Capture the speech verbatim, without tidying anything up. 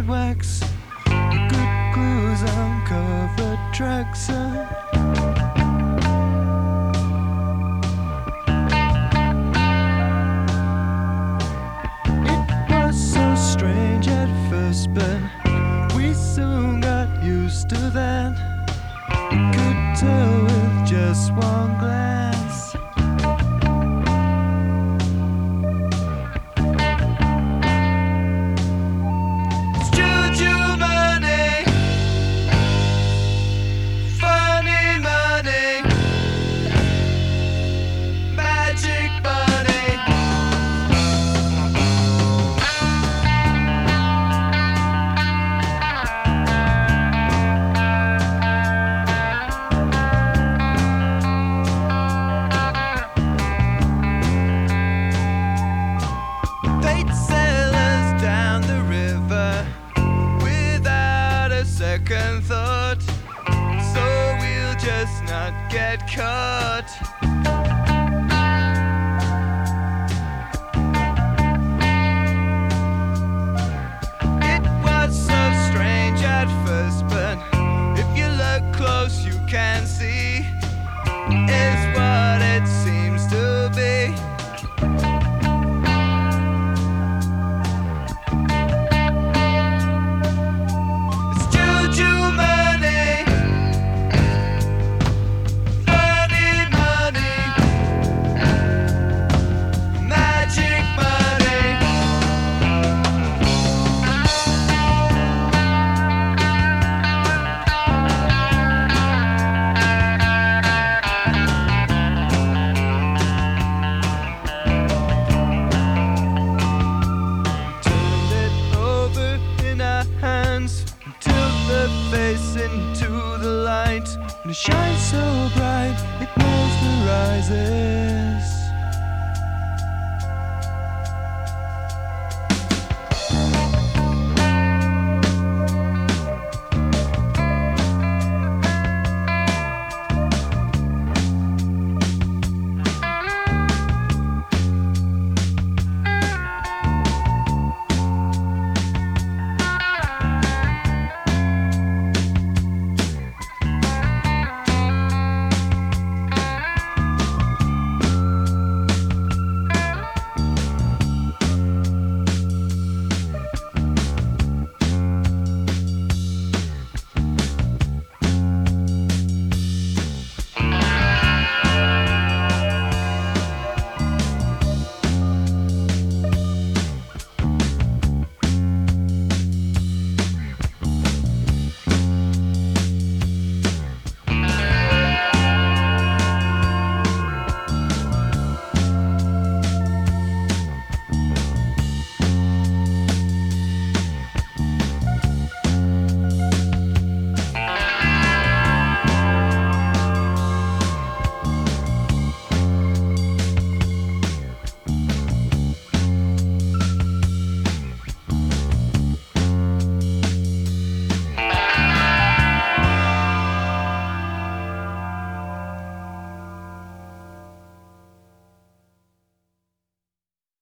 wax, the good clues on covered tracks. uh. It was so strange at first, but we soon got used to that. You could tell with just one glance. It's juju money, funny money, magic money. They'd sail us down the river without a second thought, so we'll just not get caught. It was so strange at first, but if you look close, you can see it's what it seems to be. It's juju money, funny money, magic money. Turned it over in our hands and tilt the face into the light. And it shines so bright, it knows the rising.